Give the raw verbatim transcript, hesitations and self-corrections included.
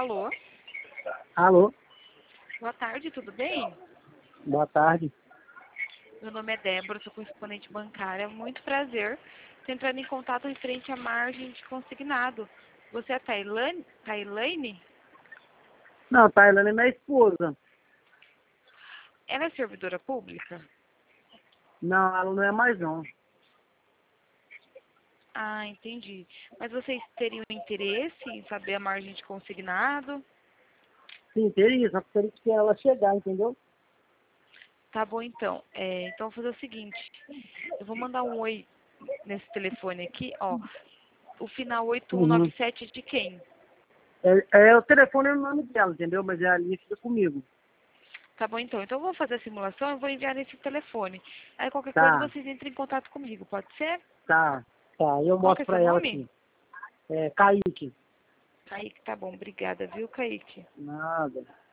Alô? Alô? Boa tarde, tudo bem? Boa tarde. Meu nome é Débora, sou correspondente bancária. Muito prazer. Estou entrando em contato referente à margem de consignado. Você é a Tailane? Tailane? Não, Tailândia é minha esposa. Ela é servidora pública? Não, ela não é mais não. Ah, entendi. Mas vocês teriam interesse em saber a margem de consignado? Sim, teria, só que teria que ela chegar, entendeu? Tá bom, então. É, então, vou fazer o seguinte. Eu vou mandar um oi nesse telefone aqui, ó. O final oito um nove Uhum. sete é de quem? É, é o telefone é o nome dela, entendeu? Mas é a linha fica comigo. Tá bom, então. Então, eu vou fazer a simulação e vou enviar nesse telefone. Aí, qualquer coisa, Tá, vocês entrem em contato comigo, pode ser? tá, tá. Eu Qual que mostro é seu pra ela nome? aqui. É, Kaique. Kaique, tá bom. Obrigada, viu, Kaique? Nada.